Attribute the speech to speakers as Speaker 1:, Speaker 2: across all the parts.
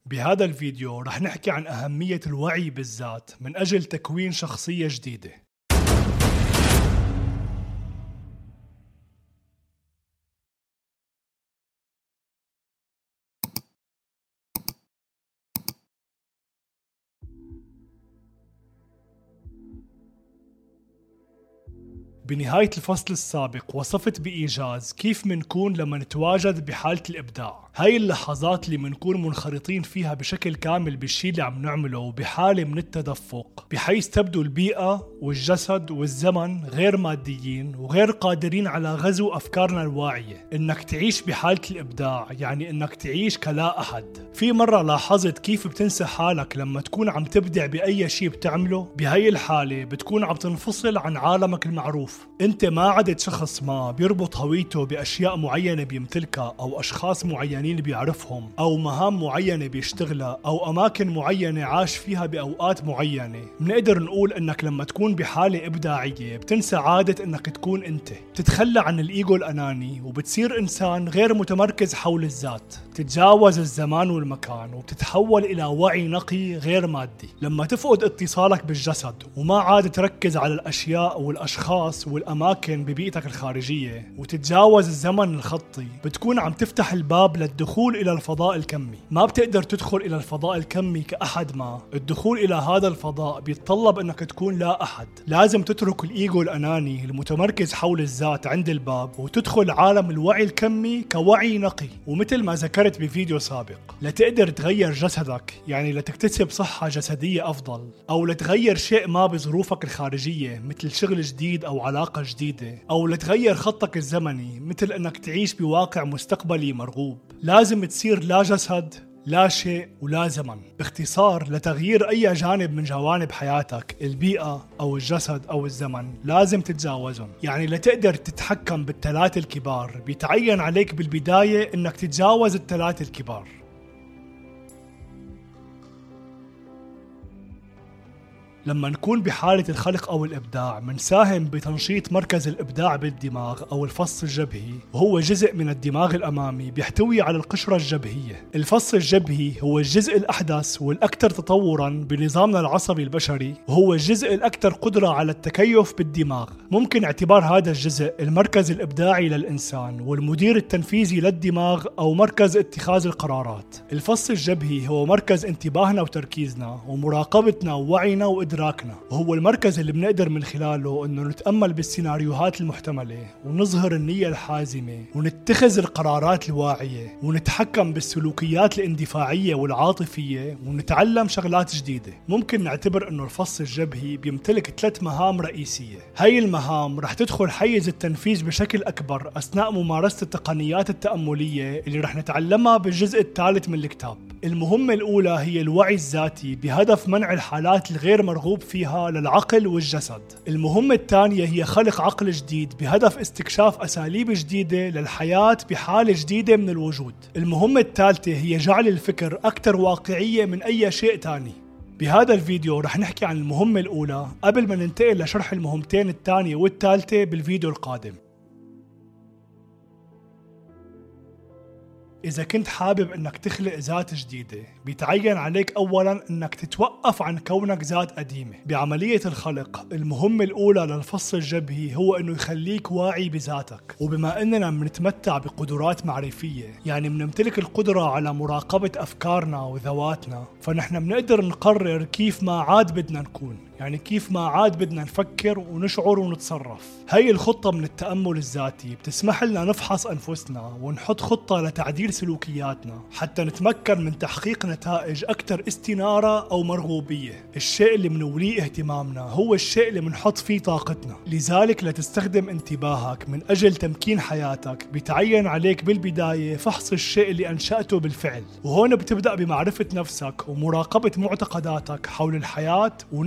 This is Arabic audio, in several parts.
Speaker 1: بهذا الفيديو رح نحكي عن أهمية الوعي بالذات من أجل تكوين شخصية جديدة. بنهاية الفصل السابق وصفت بإيجاز كيف منكون لما نتواجد بحالة الإبداع. هاي اللحظات اللي منكون منخرطين فيها بشكل كامل بالشي اللي عم نعمله وبحالة من التدفق، بحيث تبدو البيئة والجسد والزمن غير ماديين وغير قادرين على غزو أفكارنا الواعية. إنك تعيش بحالة الإبداع يعني إنك تعيش كلا أحد. في مرة لاحظت كيف بتنسى حالك لما تكون عم تبدع بأي شي بتعمله؟ بهاي الحالة بتكون عم تنفصل عن عالمك المعروف. انت ما عدت شخص ما بيربط هويته باشياء معينة بيمتلكها او اشخاص معينين بيعرفهم او مهام معينة بيشتغلها او اماكن معينة عاش فيها باوقات معينة. بنقدر نقول انك لما تكون بحالة ابداعية بتنسى عادة انك تكون انت، بتتخلى عن الايجو الاناني وبتصير انسان غير متمركز حول الذات، تتجاوز الزمان والمكان وبتتحول الى وعي نقي غير مادي. لما تفقد اتصالك بالجسد وما عاد تركز على الاشياء والاشخاص والأماكن ببيئتك الخارجية وتتجاوز الزمن الخطي، بتكون عم تفتح الباب للدخول إلى الفضاء الكمي. ما بتقدر تدخل إلى الفضاء الكمي كأحد ما. الدخول إلى هذا الفضاء بيتطلب أنك تكون لا أحد. لازم تترك الإيجو الأناني المتمركز حول الذات عند الباب وتدخل عالم الوعي الكمي كوعي نقي. ومثل ما ذكرت بفيديو سابق، لتقدر تغير جسدك يعني لتكتسب صحة جسدية أفضل أو لتغير شيء ما بظروفك الخارجية مثل شغل جديد أو علاقة جديدة أو لتغير خطك الزمني مثل أنك تعيش بواقع مستقبلي مرغوب، لازم تصير لا جسد لا شيء ولا زمن. باختصار، لتغيير أي جانب من جوانب حياتك، البيئة أو الجسد أو الزمن، لازم تتجاوزهم. يعني لتقدر تتحكم بالثلاثة الكبار بيتعين عليك بالبداية أنك تتجاوز الثلاثة الكبار. لما نكون بحالة الخلق أو الإبداع منساهم بتنشيط مركز الإبداع بالدماغ أو الفص الجبهي، وهو جزء من الدماغ الأمامي بيحتوي على القشرة الجبهية. الفص الجبهي هو الجزء الأحدث والأكثر تطوراً بنظامنا العصبي البشري، وهو الجزء الأكثر قدرة على التكيف بالدماغ. ممكن اعتبار هذا الجزء المركز الإبداعي للإنسان والمدير التنفيذي للدماغ أو مركز اتخاذ القرارات. الفص الجبهي هو مركز انتباهنا وتركيزنا ومراقبتنا ووعينا وإدراكنا، وهو المركز اللي بنقدر من خلاله أنه نتأمل بالسيناريوهات المحتملة ونظهر النية الحازمة ونتخذ القرارات الواعية ونتحكم بالسلوكيات الاندفاعية والعاطفية ونتعلم شغلات جديدة. ممكن نعتبر أنه الفص الجبهي بيمتلك 3 مهام رئيسية. هاي المهام رح تدخل حيز التنفيذ بشكل أكبر أثناء ممارسة التقنيات التأملية اللي رح نتعلمها بالجزء الثالث من الكتاب. المهمة الأولى هي الوعي الذاتي بهدف منع الحالات الغير مرغوب فيها للعقل والجسد. المهمة الثانية هي خلق عقل جديد بهدف استكشاف أساليب جديدة للحياة بحالة جديدة من الوجود. المهمة الثالثة هي جعل الفكر أكثر واقعية من أي شيء تاني. بهذا الفيديو رح نحكي عن المهمة الأولى قبل ما ننتقل لشرح المهمتين الثانية والثالثة بالفيديو القادم. إذا كنت حابب أنك تخلق ذات جديدة، بيتعين عليك أولاً أنك تتوقف عن كونك ذات قديمة. بعملية الخلق، المهمة الأولى للفص الجبهي هو أنه يخليك واعي بذاتك. وبما أننا منتمتع بقدرات معرفية، يعني منمتلك القدرة على مراقبة أفكارنا وذواتنا، فنحن بنقدر نقرر كيف ما عاد بدنا نكون، يعني كيف ما عاد بدنا نفكر ونشعر ونتصرف. هاي الخطة من التأمل الذاتي بتسمح لنا نفحص أنفسنا ونحط خطة لتعديل سلوكياتنا حتى نتمكن من تحقيق نتائج أكثر استنارة أو مرغوبية. الشيء اللي منوليه اهتمامنا هو الشيء اللي منحط فيه طاقتنا. لذلك لتستخدم انتباهك من أجل تمكين حياتك، بتعين عليك بالبداية فحص الشيء اللي أنشأته بالفعل. وهون بتبدأ بمعرفة نفسك ومراقبة معتقداتك حول الحياة ونفسك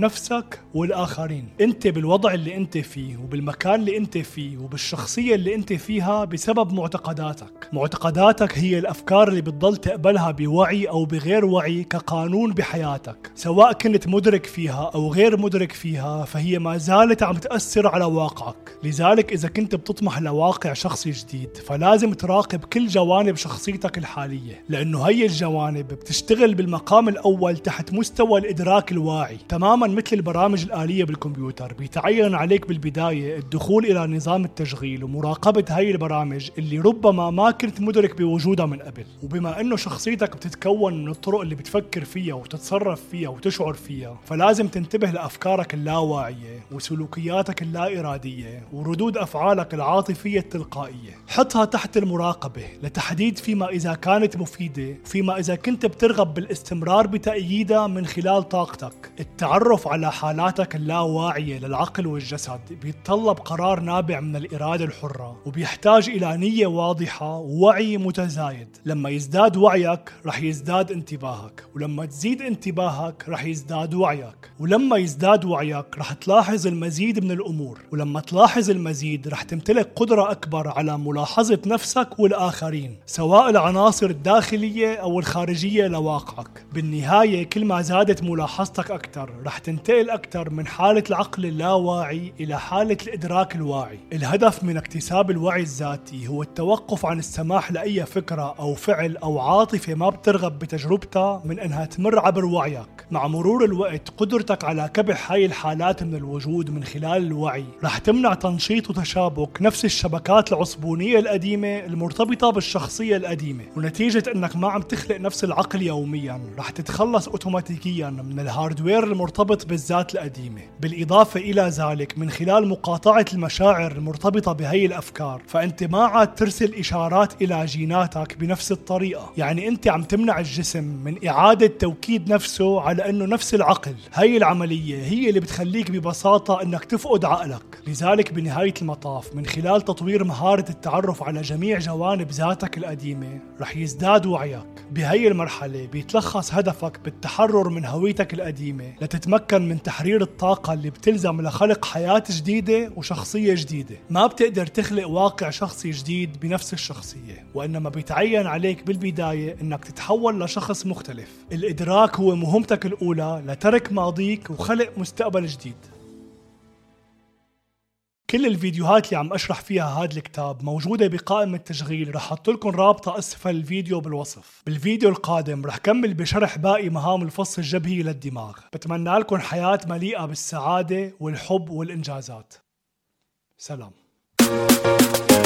Speaker 1: نفسك والآخرين. انت بالوضع اللي انت فيه وبالمكان اللي انت فيه وبالشخصية اللي انت فيها بسبب معتقداتك. معتقداتك هي الأفكار اللي بتضل تقبلها بوعي أو بغير وعي كقانون بحياتك، سواء كنت مدرك فيها أو غير مدرك فيها، فهي ما زالت عم تأثر على واقعك. لذلك إذا كنت بتطمح لواقع شخصي جديد فلازم تراقب كل جوانب شخصيتك الحالية، لأنه هي الجوانب بتشتغل بالمقام الأول تحت مستوى الإدراك الواعي، تماما مثل البرامج الآلية بالكمبيوتر. بيتعين عليك بالبداية الدخول إلى نظام التشغيل ومراقبة هاي البرامج اللي ربما ما كنت مدرك بوجودها من قبل. وبما أنه شخصيتك بتتكون من الطرق اللي بتفكر فيها وتتصرف فيها وتشعر فيها، فلازم تنتبه لأفكارك اللاواعية وسلوكياتك اللا إرادية وردود أفعالك العاطفية التلقائية. حطها تحت المراقبة لتحديد فيما إذا كانت مفيدة، فيما إذا كنت بترغب بالاستمرار بتأييدها من خلال طاقتك. التعرف على حالاتك اللاواعية للعقل والجسد بيتطلب قرار نابع من الإرادة الحرة، وبيحتاج إلى نية واضحة ووعي متزايد. لما يزداد وعيك رح يزداد انتباهك، ولما تزيد انتباهك رح يزداد وعيك، ولما يزداد وعيك رح تلاحظ المزيد من الأمور، ولما تلاحظ المزيد رح تمتلك قدرة أكبر على ملاحظة نفسك والآخرين، سواء العناصر الداخلية أو الخارجية لواقعك. بالنهاية كل ما زادت ملاحظتك أكثر رح تنتقل أكثر من حالة العقل اللاواعي إلى حالة الإدراك الواعي. الهدف من اكتساب الوعي الذاتي هو التوقف عن السماح لأي فكرة أو فعل أو عاطفة ما بترغب بتجربتها من أنها تمر عبر وعيك. مع مرور الوقت قدرتك على كبح هاي الحالات من الوجود من خلال الوعي رح تمنع تنشيط وتشابك نفس الشبكات العصبونية القديمة المرتبطة بالشخصية القديمة. ونتيجة أنك ما عم تخلق نفس العقل يوميا رح تتخلص أوتوماتيكيا من الهاردوير المرتبط بالذات القديمة. بالإضافة إلى ذلك من خلال مقاطعة المشاعر المرتبطة بهي الأفكار فأنت ما عاد ترسل إشارات إلى جيناتك بنفس الطريقة. يعني أنت عم تمنع الجسم من إعادة توكيد نفسه على أنه نفس العقل. هي العملية هي اللي بتخليك ببساطة أنك تفقد عقلك. لذلك بنهاية المطاف من خلال تطوير مهارة التعرف على جميع جوانب ذاتك القديمة رح يزداد وعيك. بهي المرحلة بيتلخص هدفك بالتحرر من هويتك القديمة لتتمكن من تحرير الطاقة اللي بتلزم لخلق حياة جديدة وشخصية جديدة. ما بتقدر تخلق واقع شخصي جديد بنفس الشخصية، وإنما بيتعين عليك بالبداية إنك تتحول لشخص مختلف. الإدراك هو مهمتك الأولى لترك ماضيك وخلق مستقبل جديد. كل الفيديوهات اللي عم أشرح فيها هذا الكتاب موجودة بقائمة التشغيل، رح أحط لكم رابطة أسفل الفيديو بالوصف. بالفيديو القادم رح كمل بشرح باقي مهام الفص الجبهي للدماغ. بتمنى لكم حياة مليئة بالسعادة والحب والإنجازات. سلام.